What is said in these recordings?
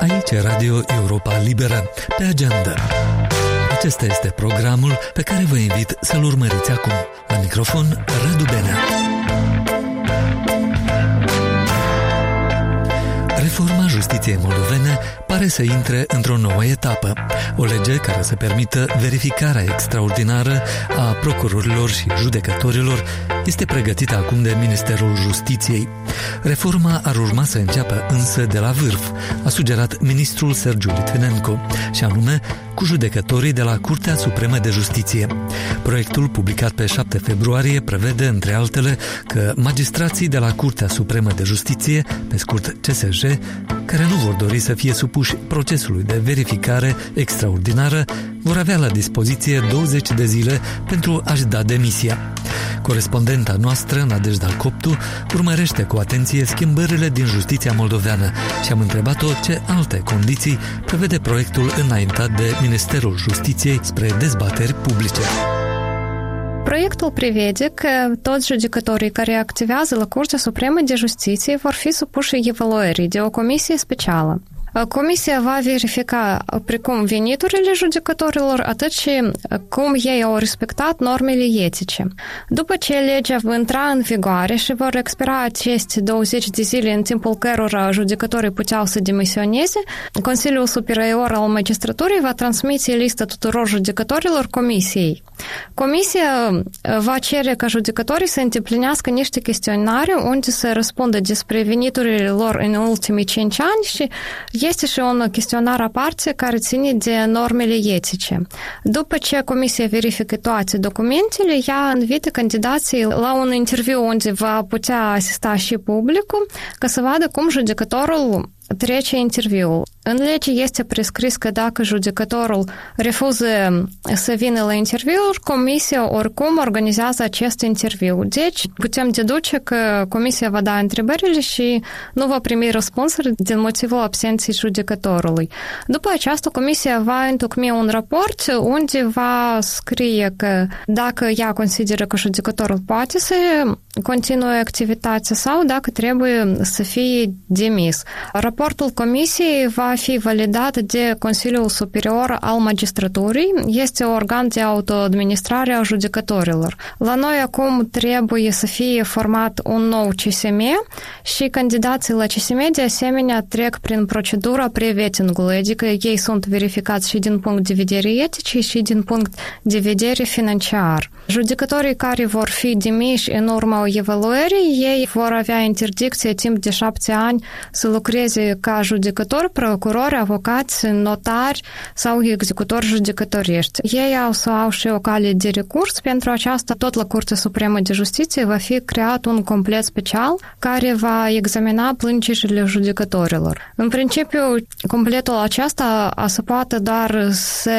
Aici e Radio Europa Liberă, pe agenda. Acesta este programul pe care vă invit să-l urmăriți acum. La microfon, Radu Benea. Reforma justiției moldovene pare să intre într-o nouă etapă. O lege care să permită verificarea extraordinară a procurorilor și judecătorilor este pregătită acum de Ministerul Justiției. Reforma ar urma să înceapă însă de la vârf, a sugerat ministrul Sergiu Litvinenko, și anume cu judecătorii de la Curtea Supremă de Justiție. Proiectul, publicat pe 7 februarie, prevede, între altele, că magistrații de la Curtea Supremă de Justiție, pe scurt CSJ, care nu vor dori să fie supuși procesului de verificare extraordinară, vor avea la dispoziție 20 de zile pentru a-și da demisia. Corespondenta noastră, Nadejda Coptu, urmărește cu atenție schimbările din justiția moldoveană și am întrebat-o ce alte condiții prevede proiectul înaintat de Ministerul Justiției spre dezbateri publice. Proiectul prevede că toți judecătorii care activează la Curtea Supremă de Justiție vor fi supuși evaluării de o comisie specială. Comisia va verifica precum veniturile judecătorilor, atât și cum ei au respectat normele etice. După ce legea va intra în vigoare și vor expira aceste 20 de zile în timpul cărora judecătorii puteau să demisioneze, Consiliul Superior al Magistraturii va transmite lista tuturor judecătorilor Comisiei. Comisia va cere ca judecătorii să îndeplinească niște chestionare unde să răspundă despre veniturile lor în ultimii 5 ani și este și un chestionar aparte care ține de normele etice. După ce Comisia verifică toate documentele, ea invită candidații la un interviu unde va putea asista și publicul ca să vadă cum judecătorul trece interviul. În lege este prescris că dacă judecătorul refuză să vină la interviu, comisia oricum organizează acest interviu. Deci, putem deduce că comisia va da întrebările și nu va primi răspunsuri din motivul absenței judecătorului. După aceasta, comisia va întocmi un raport unde va scrie că dacă ea consideră că judecătorul poate să continue activitatea sau dacă trebuie să fie demis. Raportul comisiei va fi validat de Consiliul Superior al Magistraturii. Este organ de autoadministrare a judecătorilor. La noi acum trebuie să fie format un nou CSM și candidații la CSM de asemenea trec prin procedura pre-vetting-ului, adică ei sunt verificați și din punct de vedere etic și din punct de vedere financiar. Judecătorii care vor fi demiși în urma evaluării, ei vor avea interdicție timp de 7 ani să lucreze ca judecători, procurori, avocați, notari sau executori judecătorești. Ei au și o cale de recurs. Pentru aceasta, tot la Curtea Supremă de Justiție va fi creat un complet special care va examina plângerile judecătorilor. În principiu, completul acesta se poate doar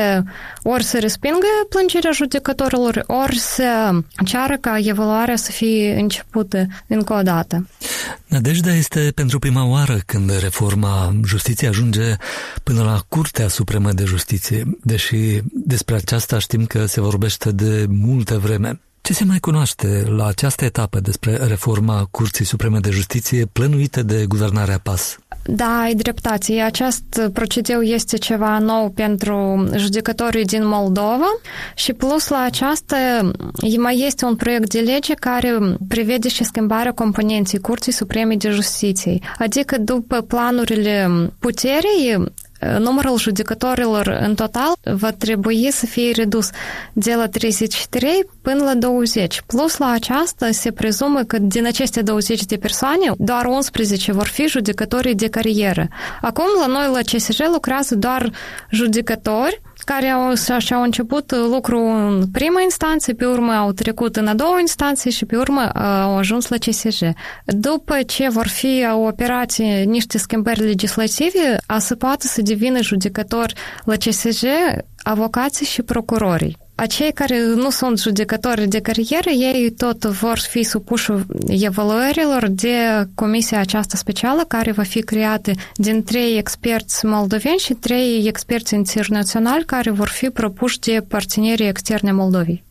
ori să respingă plângerea judecătorilor, ori să ceară ca evaluarea să fie începută încă o dată. Nadejda, este pentru prima oară când reforma justiției ajunge până la Curtea Supremă de Justiție, deși despre aceasta știm că se vorbește de multă vreme. Ce se mai cunoaște la această etapă despre reforma Curții Supreme de Justiție plănuită de guvernarea PAS? Da, ai dreptate. Acest procedeu este ceva nou pentru judecătorii din Moldova și plus la aceasta mai este un proiect de lege care prevede și schimbarea componenței Curții Supreme de Justiție. Adică după planurile puterii, numărul judecătorilor în total va trebui să fie redus de la 33 până la 20. Plus la aceasta se prezumă că din aceste 20 de persoane, doar 11 vor fi judecătorii de carieră. Acum la noi la CSJ lucrează doar judecători care au început lucru în prima instanță, pe urmă au trecut în a doua instanță și pe urmă au ajuns la CSJ. După ce vor fi operate niște schimbări legislative, se poate să devină judecători la CSJ, avocații și procurorii. Acei care nu sunt judecători de carieră, ei tot vor fi supuși evaluărilor de comisia aceasta specială, care va fi creată din 3 experți moldoveni și 3 experți internaționali care vor fi propuși de partenerii externe Moldovei.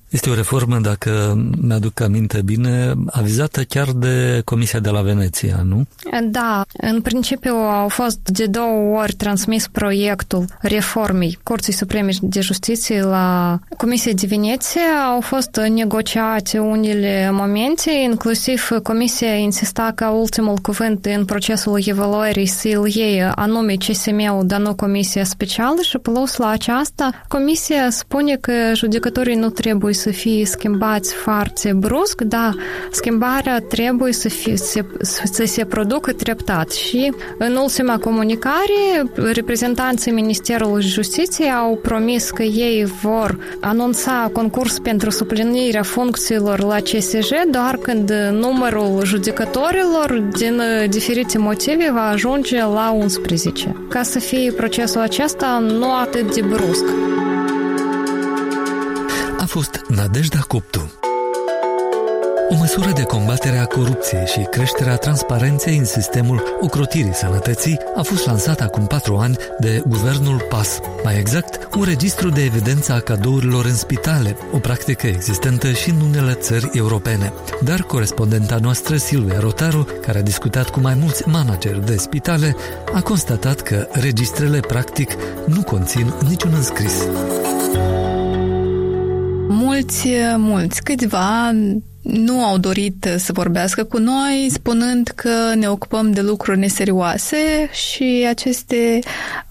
Este o reformă, dacă mi-aduc aminte bine, avizată chiar de Comisia de la Veneția, nu? Da, în principiu au fost de 2 ori transmis proiectul reformei Curții Supreme de Justiție la Comisia de Veneția. Au fost negociate unele momente, inclusiv Comisia insista ca ultimul cuvânt în procesul evaluării să-l iei anume CSM-ul, dar nu Comisia Specială, și plus la aceasta, Comisia spune că judecătorii nu trebuie să fie schimbați foarte brusc, dar schimbarea trebuie să se producă treptat. Și în ultima comunicare, reprezentanții Ministerului Justiției au promis că ei vor anunța concurs pentru suplinirea funcțiilor la CSJ doar când numărul judecătorilor din diferite motive va ajunge la 11, ca să fie procesul acesta nu atât de brusc. A fost Nadejda Coptu. O măsură de combatere a corupției și creșterea transparenței în sistemul ocrotirii sănătății a fost lansată acum 4 ani de guvernul PAS. Mai exact, un registru de evidență a cadourilor în spitale, o practică existentă și în unele țări europene. Dar corespondenta noastră, Silvia Rotaru, care a discutat cu mai mulți manageri de spitale, a constatat că registrele practic nu conțin niciun înscris. Mulți, câțiva nu au dorit să vorbească cu noi, spunând că ne ocupăm de lucruri neserioase și aceste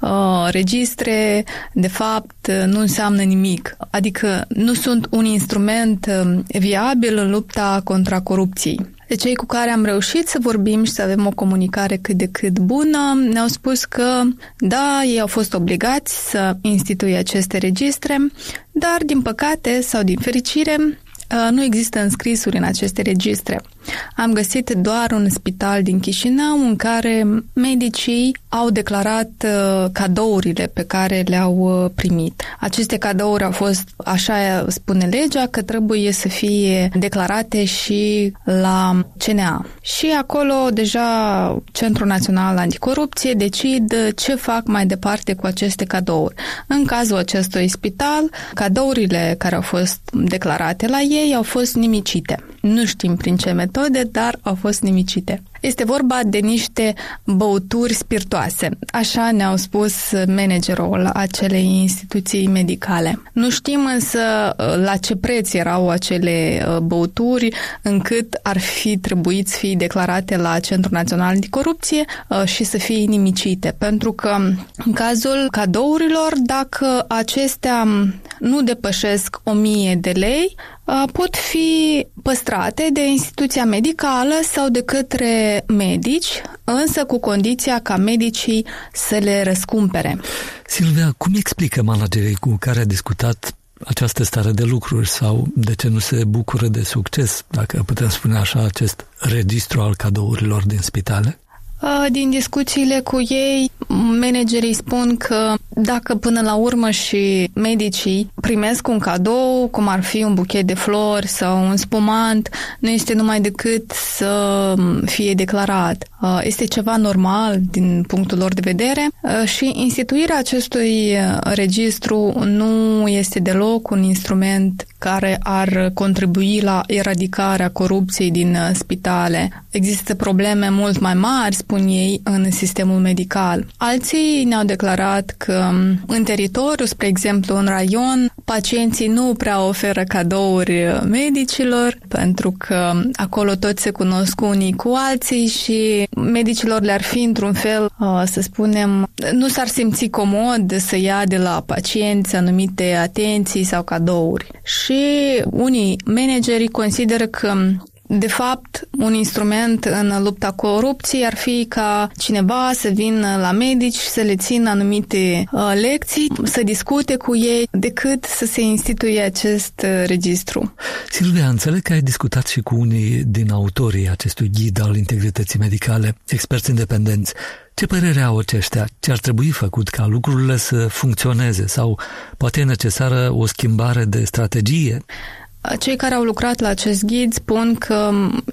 registre, de fapt, nu înseamnă nimic. Adică nu sunt un instrument viabil în lupta contra corupției. De cei cu care am reușit să vorbim și să avem o comunicare cât de cât bună, ne-au spus că, da, ei au fost obligați să instituie aceste registre, dar, din păcate sau din fericire, nu există înscrisuri în aceste registre. Am găsit doar un spital din Chișinău în care medicii au declarat cadourile pe care le-au primit. Aceste cadouri au fost, așa spune legea, că trebuie să fie declarate și la CNA. Și acolo deja Centrul Național Anticorupție decid ce fac mai departe cu aceste cadouri. În cazul acestui spital, cadourile care au fost declarate la ei au fost nimicite. Nu știm prin ce metode, dar au fost nimicite. Este vorba de niște băuturi spiritoase. Așa ne-au spus managerul acelei instituții medicale. Nu știm însă la ce preț erau acele băuturi încât ar fi trebuit să fie declarate la Centrul Național Anticorupție și să fie nimicite. Pentru că în cazul cadourilor, dacă acestea nu depășesc 1000 de lei, pot fi păstrate de instituția medicală sau de către medici, însă cu condiția ca medicii să le răscumpere. Silvia, cum explică managerii cu care a discutat această stare de lucruri sau de ce nu se bucură de succes, dacă putem spune așa, acest registru al cadourilor din spitale? Din discuțiile cu ei, managerii spun că dacă până la urmă și medicii primesc un cadou, cum ar fi un buchet de flori sau un spumant, nu este numai decât să fie declarat. Este ceva normal din punctul lor de vedere și instituirea acestui registru nu este deloc un instrument care ar contribui la eradicarea corupției din spitale. Există probleme mult mai mari, spun ei, în sistemul medical. Alții ne-au declarat că în teritoriu, spre exemplu în raion, pacienții nu prea oferă cadouri medicilor, pentru că acolo toți se cunosc unii cu alții și medicilor le-ar fi într-un fel, să spunem, nu s-ar simți comod să ia de la pacienți anumite atenții sau cadouri. Și unii manageri consideră că de fapt, un instrument în lupta corupției ar fi ca cineva să vină la medici, să le țină anumite lecții, să discute cu ei, decât să se instituie acest registru. Silvia, înțeleg că ai discutat și cu unii din autorii acestui ghid al integrității medicale, experți independenți. Ce părere au aceștia? Ce ar trebui făcut ca lucrurile să funcționeze sau poate e necesară o schimbare de strategie? Cei care au lucrat la acest ghid spun că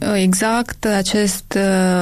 exact acest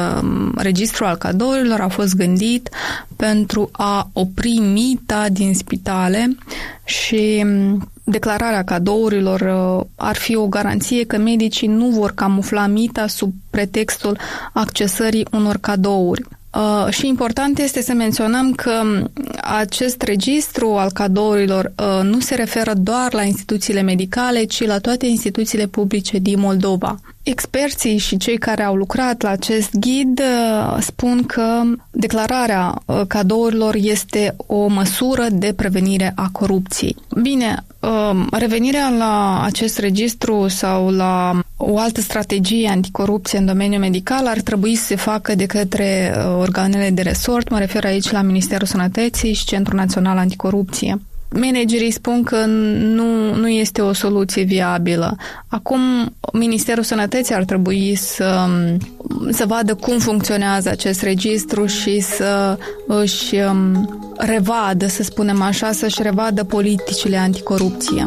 registru al cadourilor a fost gândit pentru a opri mita din spitale și declararea cadourilor ar fi o garanție că medicii nu vor camufla mita sub pretextul accesării unor cadouri. Și important este să menționăm că acest registru al cadourilor nu se referă doar la instituțiile medicale, ci la toate instituțiile publice din Moldova. Experții și cei care au lucrat la acest ghid spun că declararea cadourilor este o măsură de prevenire a corupției. Bine, revenirea la acest registru sau la o altă strategie anticorupție în domeniul medical ar trebui să se facă de către organele de resort, mă refer aici la Ministerul Sănătății și Centrul Național Anticorupție. Managerii spun că nu este o soluție viabilă. Acum, Ministerul Sănătății ar trebui să vadă cum funcționează acest registru și să își revadă, să spunem așa, să-și revadă politicile anticorupție.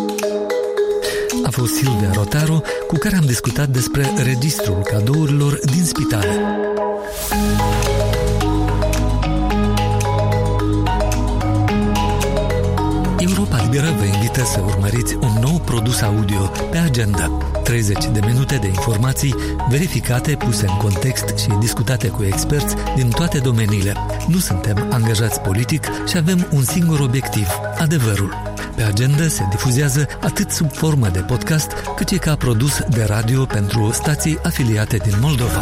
A fost Silvia Rotaru, cu care am discutat despre registrul cadourilor din spitale. Europa Liberă vă invită să urmăriți un nou produs audio pe agenda. 30 de minute de informații verificate, puse în context și discutate cu experți din toate domeniile. Nu suntem angajați politic și avem un singur obiectiv, adevărul. Pe agenda se difuzează atât sub formă de podcast, cât și ca produs de radio pentru stații afiliate din Moldova.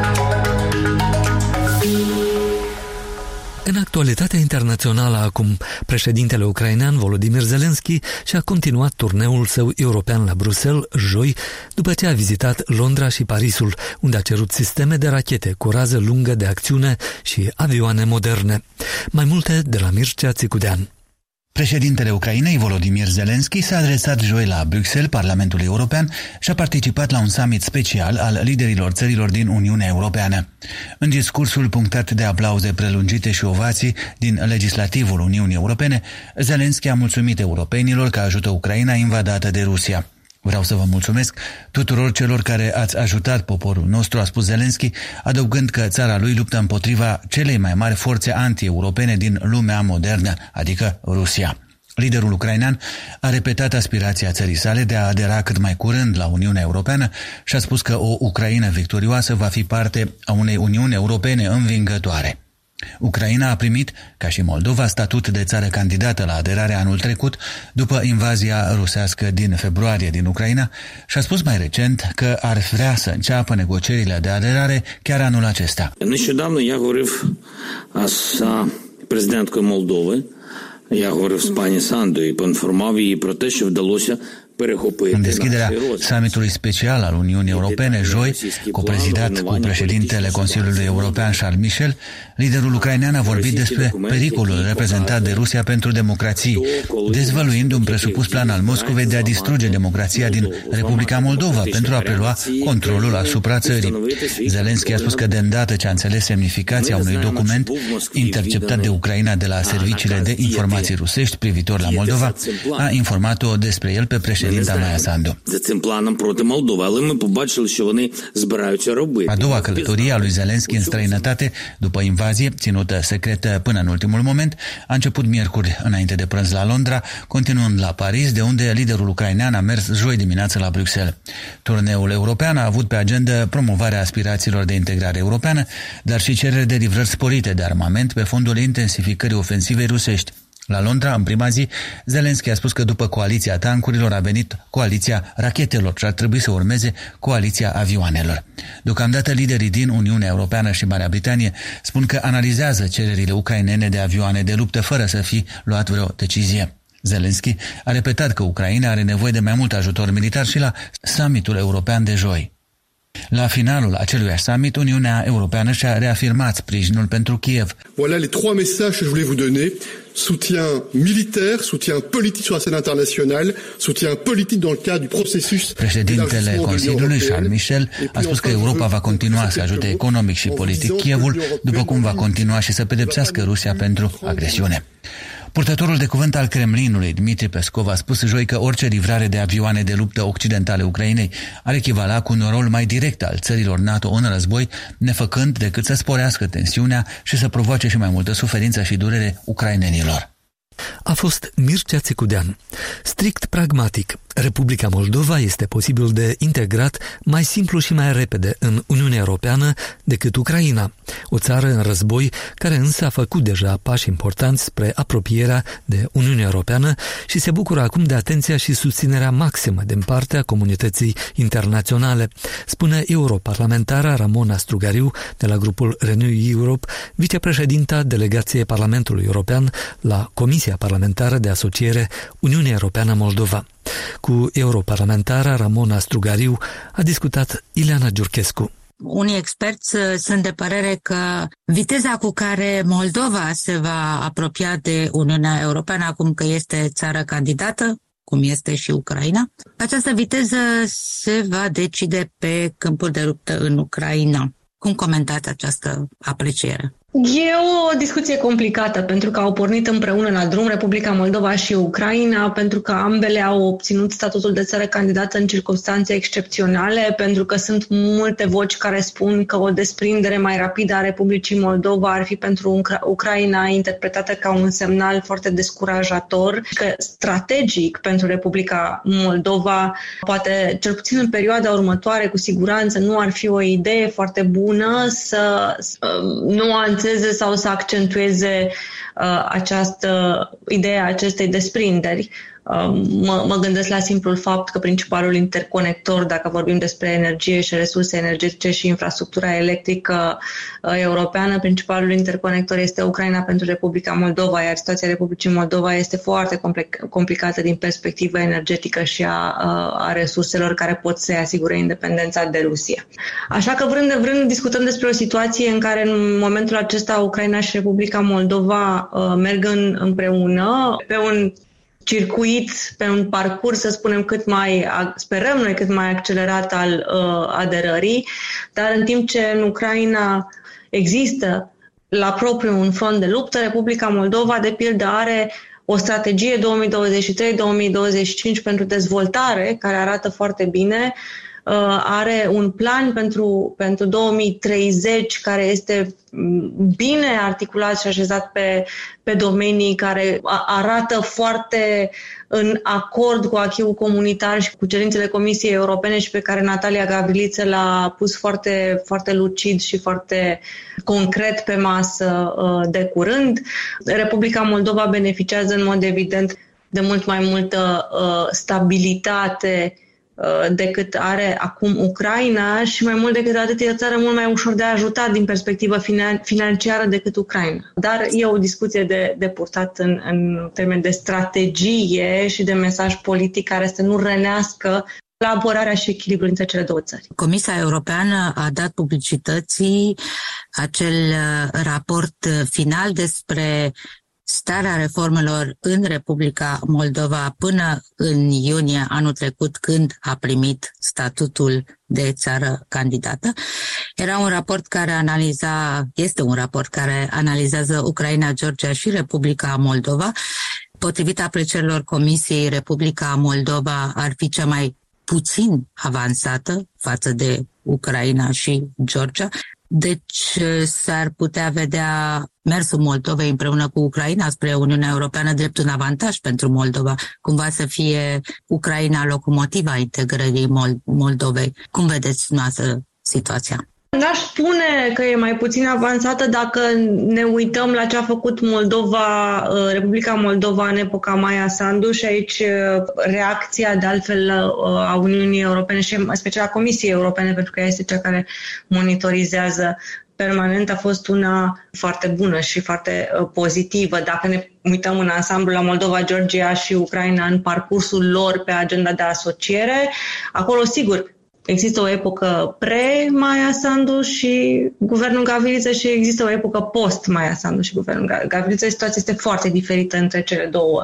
În actualitatea internațională acum, președintele ucrainean Volodymyr Zelensky și-a continuat turneul său european la Bruxelles joi, după ce a vizitat Londra și Parisul, unde a cerut sisteme de rachete cu rază lungă de acțiune și avioane moderne. Mai multe de la Mircea Țicudean. Președintele Ucrainei, Volodymyr Zelensky, s-a adresat joi la Bruxelles, Parlamentul European, și a participat la un summit special al liderilor țărilor din Uniunea Europeană. În discursul punctat de aplauze prelungite și ovații din legislativul Uniunii Europene, Zelensky a mulțumit europenilor că ajută Ucraina invadată de Rusia. Vreau să vă mulțumesc tuturor celor care ați ajutat poporul nostru, a spus Zelensky, adăugând că țara lui luptă împotriva celei mai mari forțe anti-europene din lumea modernă, adică Rusia. Liderul ucrainean a repetat aspirația țării sale de a adera cât mai curând la Uniunea Europeană și a spus că o Ucraină victorioasă va fi parte a unei Uniuni Europene învingătoare. Ucraina a primit, ca și Moldova, statut de țară candidată la aderare anul trecut, după invazia rusească din februarie din Ucraina, și a spus mai recent că ar vrea să înceapă negocierile de aderare chiar anul acesta. Нещодавно я говорив з президенткою Молдови, я говорив з пані Сандою і поінформував її про те, що вдалося. În deschiderea summitului special al Uniunii Europene, joi, coprezidat cu președintele Consiliului European Charles Michel, liderul ucrainean a vorbit despre pericolul reprezentat de Rusia pentru democrație, dezvăluind un presupus plan al Moscovei de a distruge democrația din Republica Moldova pentru a prelua controlul asupra țării. Zelensky a spus că de îndată ce a înțeles semnificația unui document interceptat de Ucraina de la serviciile de informații rusești privitor la Moldova, a informat-o despre el pe președinte Maia Sandu. A doua călătorie a lui Zelensky în străinătate, după invazie, ținută secretă până în ultimul moment, a început miercuri înainte de prânz la Londra, continuând la Paris, de unde liderul ucrainean a mers joi dimineață la Bruxelles. Turneul european a avut pe agenda promovarea aspirațiilor de integrare europeană, dar și cereri de livrări sporite de armament pe fondul intensificării ofensivei rusești. La Londra, în prima zi, Zelensky a spus că după coaliția tancurilor a venit coaliția rachetelor și ar trebui să urmeze coaliția avioanelor. Deocamdată liderii din Uniunea Europeană și Marea Britanie spun că analizează cererile ucrainene de avioane de luptă fără să fi luat vreo decizie. Zelensky a repetat că Ucraina are nevoie de mai mult ajutor militar și la summitul european de joi. La finalul acelui summit, Uniunea Europeană și-a reafirmat sprijinul pentru Kiev. Voilà les trois messages que je voulais vous donner. Soutien militaire, soutien politique sur la scène internationale, soutien politique dans le cadre du processus. Președintele Consiliului, Charles Michel, a spus că Europa va continua să ajute economic și politic Kievul, după cum va continua și să pedepsească Rusia pentru agresiune. Purtătorul de cuvânt al Kremlinului, Dmitri Peskov, a spus joi că orice livrare de avioane de luptă occidentale Ucrainei ar echivala cu un rol mai direct al țărilor NATO în război, nefăcând decât să sporească tensiunea și să provoace și mai multă suferință și durere ucrainenilor. A fost Mircea Țicudean. Strict pragmatic, Republica Moldova este posibil de integrat mai simplu și mai repede în Uniunea Europeană decât Ucraina, o țară în război care însă a făcut deja pași importanți spre apropierea de Uniunea Europeană și se bucură acum de atenția și susținerea maximă din partea comunității internaționale, spune europarlamentara Ramona Strugariu de la grupul Renew Europe, vicepreședinta delegației Parlamentului European la Comisia Parlamentară de Asociere Uniunea Europeană-Moldova. Cu europarlamentara Ramona Strugariu a discutat Ileana Giurchescu. Unii experți sunt de părere că viteza cu care Moldova se va apropia de Uniunea Europeană, acum că este țară candidată, cum este și Ucraina, această viteză se va decide pe câmpul de luptă în Ucraina. Cum comentați această apreciere? E o discuție complicată, pentru că au pornit împreună la drum Republica Moldova și Ucraina, pentru că ambele au obținut statutul de țară candidată în circunstanțe excepționale, pentru că sunt multe voci care spun că o desprindere mai rapidă a Republicii Moldova ar fi pentru Ucraina interpretată ca un semnal foarte descurajator, că strategic pentru Republica Moldova, poate cel puțin în perioada următoare, cu siguranță nu ar fi o idee foarte bună să nuanțeze sau să accentueze această idee a acestei desprinderi. Mă gândesc la simplul fapt că principalul interconector, dacă vorbim despre energie și resurse energetice și infrastructura electrică europeană, principalul interconector este Ucraina pentru Republica Moldova, iar situația Republicii Moldova este foarte complicată din perspectivă energetică și a resurselor care pot să-i asigure independența de Rusia. Așa că vrând discutăm despre o situație în care în momentul acesta Ucraina și Republica Moldova merg împreună pe un circuit, pe un parcurs, să spunem, sperăm noi, cât mai accelerat al aderării, dar în timp ce în Ucraina există la propriu un front de luptă, Republica Moldova, de pildă, are o strategie 2023-2025 pentru dezvoltare, care arată foarte bine, are un plan pentru 2030 care este bine articulat și așezat pe domenii care arată foarte în acord cu acquis-ul comunitar și cu cerințele Comisiei Europene și pe care Natalia Gavriliță l-a pus foarte, foarte lucid și foarte concret pe masă de curând. Republica Moldova beneficiază în mod evident de mult mai multă stabilitate decât are acum Ucraina și mai mult decât atât e o țară mult mai ușor de ajutat din perspectivă financiară decât Ucraina. Dar e o discuție de purtat în termeni de strategie și de mesaj politic care să nu rănească colaborarea și echilibrul între cele două țări. Comisia Europeană a dat publicității acel raport final despre starea reformelor în Republica Moldova până în iunie anul trecut, când a primit statutul de țară candidată. Era un raport care este un raport care analizează Ucraina, Georgia și Republica Moldova. Potrivit aprecierilor Comisiei, Republica Moldova ar fi cea mai puțin avansată față de Ucraina și Georgia. Deci s-ar putea vedea mersul Moldovei împreună cu Ucraina spre Uniunea Europeană drept un avantaj pentru Moldova, cumva să fie Ucraina locomotiva integrării Moldovei. Cum vedeți noastră situația? N-aș spune că e mai puțin avansată dacă ne uităm la ce a făcut Republica Moldova în epoca Maia Sandu și aici reacția de altfel a Uniunii Europene și în special a Comisiei Europene, pentru că ea este cea care monitorizează permanent, a fost una foarte bună și foarte pozitivă. Dacă ne uităm în ansamblu la Moldova, Georgia și Ucraina în parcursul lor pe agenda de asociere, acolo sigur există o epocă pre-Maia Sandu și guvernul Gavriliță și există o epocă post-Maia Sandu și guvernul Gavriliță. Situația este foarte diferită între cele două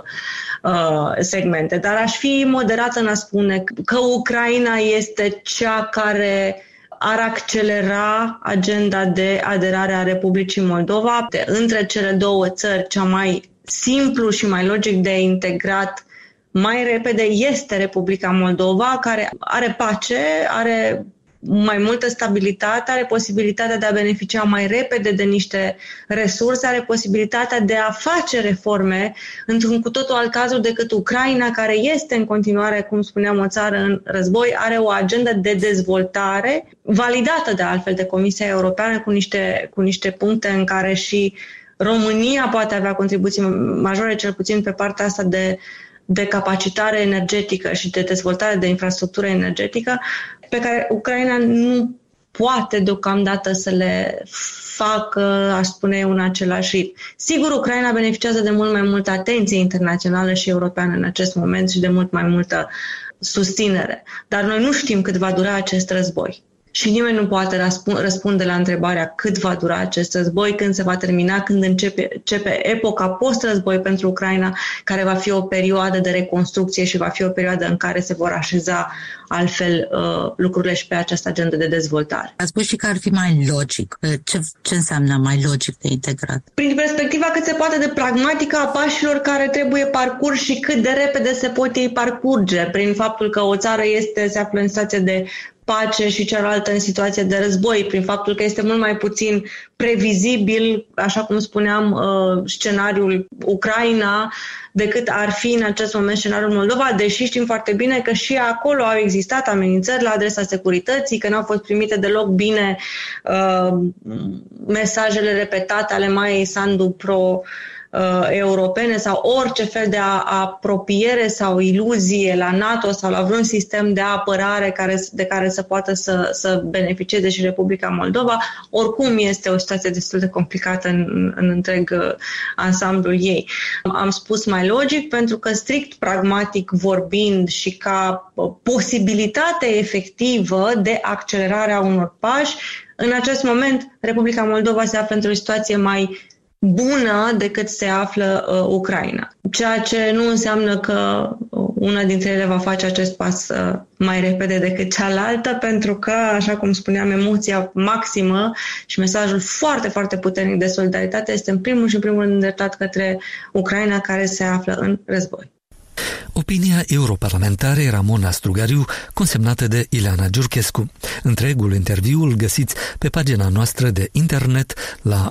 segmente. Dar aș fi moderată în a spune că Ucraina este cea care ar accelera agenda de aderare a Republicii Moldova. Între cele două țări, cea mai simplu și mai logic de integrat mai repede este Republica Moldova, care are pace, are mai multă stabilitate, are posibilitatea de a beneficia mai repede de niște resurse, are posibilitatea de a face reforme într-un cu totul alt cadru decât Ucraina, care este în continuare, cum spuneam, o țară în război, are o agendă de dezvoltare validată de altfel de Comisia Europeană cu niște puncte în care și România poate avea contribuții majore, cel puțin pe partea asta de capacitare energetică și de dezvoltare de infrastructură energetică, pe care Ucraina nu poate deocamdată să le facă, aș spune eu, în același ritm. Sigur, Ucraina beneficiază de mult mai multă atenție internațională și europeană în acest moment și de mult mai multă susținere. Dar noi nu știm cât va dura acest război. Și nimeni nu poate răspunde la întrebarea cât va dura acest război, când se va termina, când începe epoca post-război pentru Ucraina, care va fi o perioadă de reconstrucție și va fi o perioadă în care se vor așeza altfel lucrurile și pe această agendă de dezvoltare. Ați spus și că ar fi mai logic. Ce înseamnă mai logic de integrat? Prin perspectiva cât se poate de pragmatică a pașilor care trebuie parcurși și cât de repede se pot ei parcurge, prin faptul că o țară se află în situație de pace și cealaltă în situație de război, prin faptul că este mult mai puțin previzibil, așa cum spuneam, scenariul Ucraina, decât ar fi în acest moment scenariul Moldova, deși știm foarte bine că și acolo au existat amenințări la adresa securității, că n-au fost primite deloc bine mesajele repetate ale Maiei Sandu pro-europene sau orice fel de apropiere sau iluzie la NATO sau la vreun sistem de apărare de care să poată să beneficieze și Republica Moldova. Oricum este o situație destul de complicată în întreg ansamblul ei. Am spus mai logic pentru că strict pragmatic vorbind și ca posibilitate efectivă de accelerare a unor pași, în acest moment Republica Moldova se află într-o situație mai bună decât se află Ucraina. Ceea ce nu înseamnă că una dintre ele va face acest pas mai repede decât cealaltă, pentru că, așa cum spuneam, emoția maximă și mesajul foarte, foarte puternic de solidaritate este în primul rând îndreptat către Ucraina, care se află în război. Opinia europarlamentarei Ramona Strugariu, consemnată de Ileana Giurchescu. Întregul interviu îl găsiți pe pagina noastră de internet la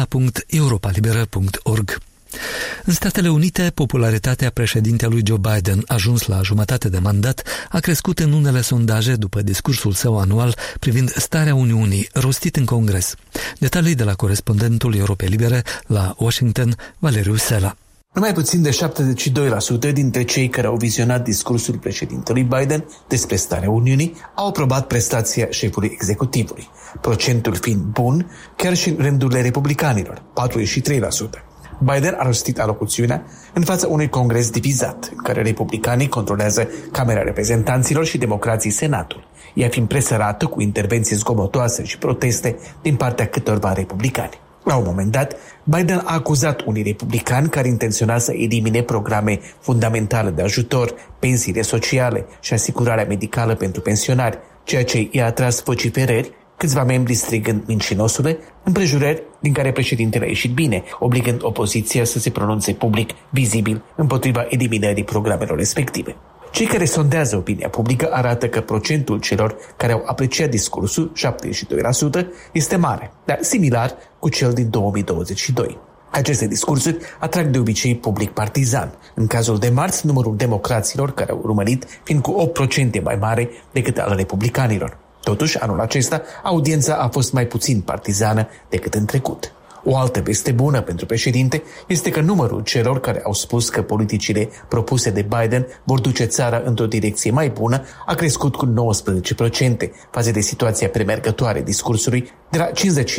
moldova.europalibera.org. În Statele Unite, popularitatea președintelui Joe Biden, ajuns la jumătate de mandat, a crescut în unele sondaje după discursul său anual privind starea Uniunii, rostit în Congres. Detalii de la corespondentul Europei Libere la Washington, Valeriu Sela. Numai puțin de 72% dintre cei care au vizionat discursul președintelui Biden despre starea Uniunii au aprobat prestația șefului executivului, procentul fiind bun chiar și în rândurile republicanilor, 43%. Biden a rostit alocuțiunea în fața unui congres divizat, în care republicanii controlează Camera Reprezentanților și democrații Senatul, ea fiind presărată cu intervenții zgomotoase și proteste din partea câtorva republicani. La un moment dat, Biden a acuzat unii republicani care intenționa să elimine programe fundamentale de ajutor, pensiile sociale și asigurarea medicală pentru pensionari, ceea ce i-a atras vociferări, câțiva membri strigând mincinosule, împrejurări din care președintele a ieșit bine, obligând opoziția să se pronunțe public, vizibil, împotriva eliminării programelor respective. Cei care sondează opinia publică arată că procentul celor care au apreciat discursul, 72%, este mare, dar similar cu cel din 2022. Aceste discursuri atrag de obicei public partizan. În cazul de marți, numărul democraților care au urmărit fiind cu 8% mai mare decât al republicanilor. Totuși, anul acesta, audiența a fost mai puțin partizană decât în trecut. O altă veste bună pentru președinte este că numărul celor care au spus că politicile propuse de Biden vor duce țara într-o direcție mai bună a crescut cu 19% față de situația premergătoare discursului, de la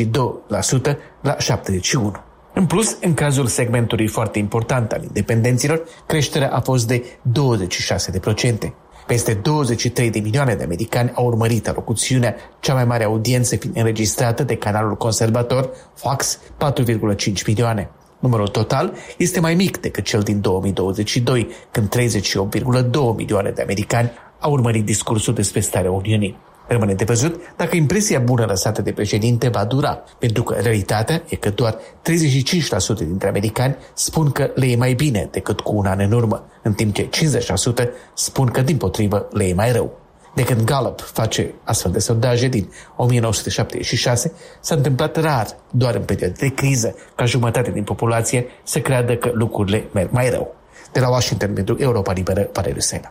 52% la 71%. În plus, în cazul segmentului foarte important al independenților, creșterea a fost de 26%. Peste 23 de milioane de americani au urmărit alocuțiunea, cea mai mare audiență fiind înregistrată de canalul conservator Fox, 4,5 milioane. Numărul total este mai mic decât cel din 2022, când 38,2 milioane de americani au urmărit discursul despre starea Uniunii. Rămâne de văzut dacă impresia bună lăsată de președinte va dura, pentru că realitatea e că doar 35% dintre americani spun că le e mai bine decât cu un an în urmă, în timp ce 50% spun că dimpotrivă le e mai rău. De când Gallup face astfel de sondaje din 1976, s-a întâmplat rar, doar în perioade de criză, ca jumătate din populație să creadă că lucrurile merg mai rău. De la Washington, pentru Europa Liberă, Valeriu Sena.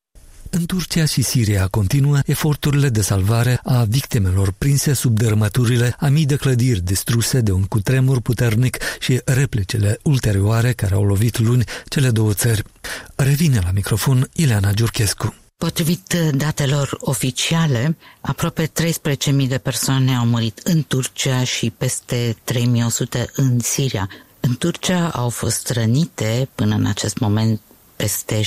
În Turcia și Siria continuă eforturile de salvare a victimelor prinse sub dărâmăturile a mii de clădiri distruse de un cutremur puternic și replicile ulterioare care au lovit luni cele două țări. Revine la microfon Ileana Giurchescu. Potrivit datelor oficiale, aproape 13.000 de persoane au murit în Turcia și peste 3.100 în Siria. În Turcia au fost rănite până în acest moment peste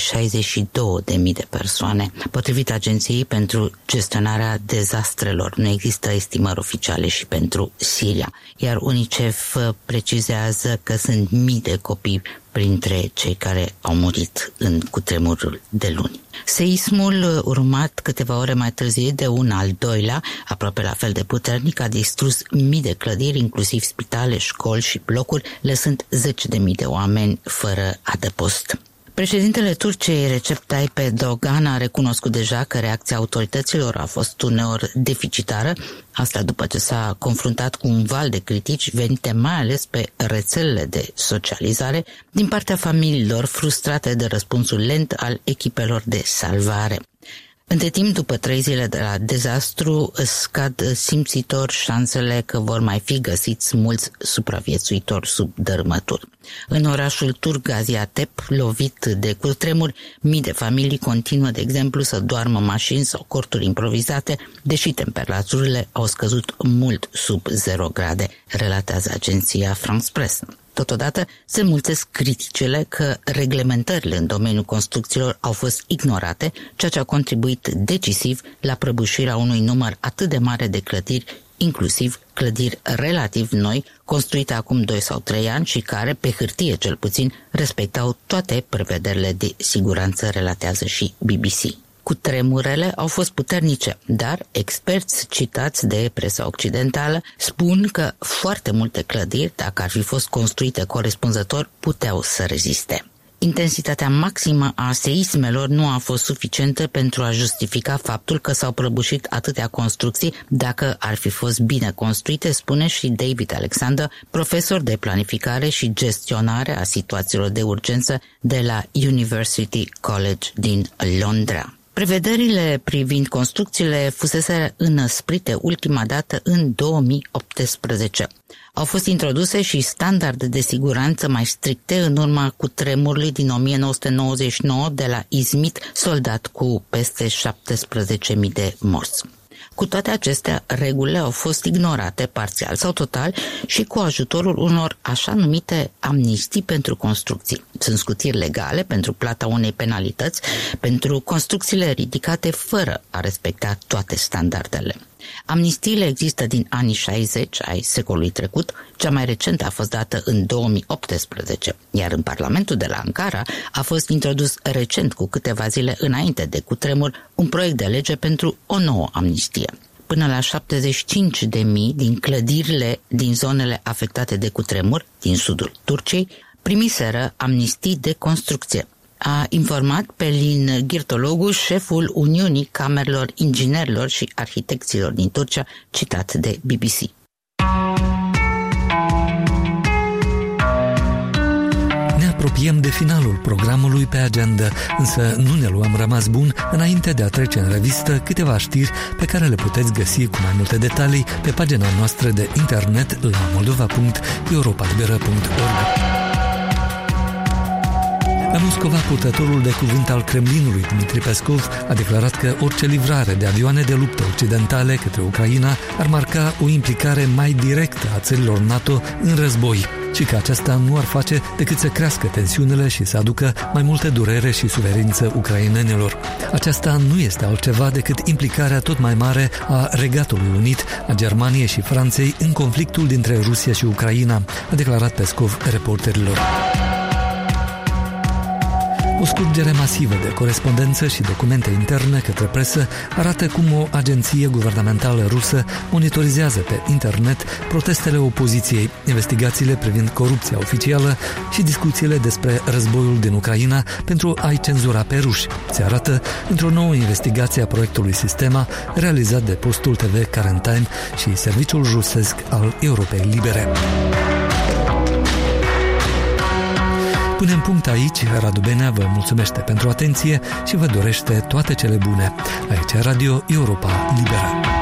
62.000 de persoane. Potrivit Agenției pentru Gestionarea Dezastrelor, nu există estimări oficiale și pentru Siria, iar UNICEF precizează că sunt mii de copii printre cei care au murit în cutremurul de luni. Seismul, urmat câteva ore mai târziu de un al doilea, aproape la fel de puternic, a distrus mii de clădiri, inclusiv spitale, școli și blocuri, lăsând 10.000 de oameni fără adăpost. Președintele Turciei, Recep Tayyip Erdogan, a recunoscut deja că reacția autorităților a fost uneori deficitară, asta după ce s-a confruntat cu un val de critici venite mai ales pe rețelele de socializare din partea familiilor frustrate de răspunsul lent al echipelor de salvare. Între timp, după 3 zile de la dezastru, scad simțitor șansele că vor mai fi găsiți mulți supraviețuitori sub dărâmături. În orașul turc Gaziantep, lovit de cutremur, mii de familii continuă, de exemplu, să doarmă în mașini sau corturi improvizate, deși temperaturile au scăzut mult sub 0 grade, relatează agenția France Press. Totodată, se mulțesc criticile că reglementările în domeniul construcțiilor au fost ignorate, ceea ce a contribuit decisiv la prăbușirea unui număr atât de mare de clădiri, inclusiv clădiri relativ noi, construite acum 2 sau 3 ani și care, pe hârtie cel puțin, respectau toate prevederile de siguranță, relatează și BBC. Cutremurele au fost puternice, dar experți citați de presa occidentală spun că foarte multe clădiri, dacă ar fi fost construite corespunzător, puteau să reziste. Intensitatea maximă a seismelor nu a fost suficientă pentru a justifica faptul că s-au prăbușit atâtea construcții dacă ar fi fost bine construite, spune și David Alexander, profesor de planificare și gestionare a situațiilor de urgență de la University College din Londra. Prevederile privind construcțiile fusese înăsprite ultima dată în 2018. Au fost introduse și standarde de siguranță mai stricte în urma cutremurului din 1999 de la Izmit, soldat cu peste 17.000 de morți. Cu toate acestea, regulile au fost ignorate parțial sau total și cu ajutorul unor așa numite amnistii pentru construcții. Sunt scutiri legale pentru plata unei penalități pentru construcțiile ridicate fără a respecta toate standardele. Amnistiile există din anii 60 ai secolului trecut, cea mai recentă a fost dată în 2018, iar în Parlamentul de la Ankara a fost introdus recent, cu câteva zile înainte de cutremur, un proiect de lege pentru o nouă amnistie. Până la 75.000 din clădirile din zonele afectate de cutremur din sudul Turciei primiseră amnistii de construcție. A informat Pelin Girtologu, șeful Uniunii Camerelor Inginerilor și Arhitecților din Turcia, citat de BBC. Ne apropiem de finalul programului pe agenda, însă nu ne luăm rămas bun înainte de a trece în revistă câteva știri pe care le puteți găsi cu mai multe detalii pe pagina noastră de internet la moldova.europalibera.org. La Moscova, purtătorul de cuvânt al Kremlinului, Dmitri Peskov, a declarat că orice livrare de avioane de luptă occidentale către Ucraina ar marca o implicare mai directă a țărilor NATO în război și că aceasta nu ar face decât să crească tensiunile și să aducă mai multe durere și suferință ucrainenilor. Aceasta nu este altceva decât implicarea tot mai mare a Regatului Unit, a Germaniei și Franței în conflictul dintre Rusia și Ucraina, a declarat Peskov reporterilor. O scurgere masivă de corespondență și documente interne către presă arată cum o agenție guvernamentală rusă monitorizează pe internet protestele opoziției, investigațiile privind corupția oficială și discuțiile despre războiul din Ucraina pentru a-i cenzura pe ruși. Se arată într-o nouă investigație a proiectului Sistema realizat de postul TV Current Time și serviciul rusesc al Europei Libere. Punem punct aici. Radu Benea vă mulțumește pentru atenție și vă dorește toate cele bune. Aici Radio Europa Liberă.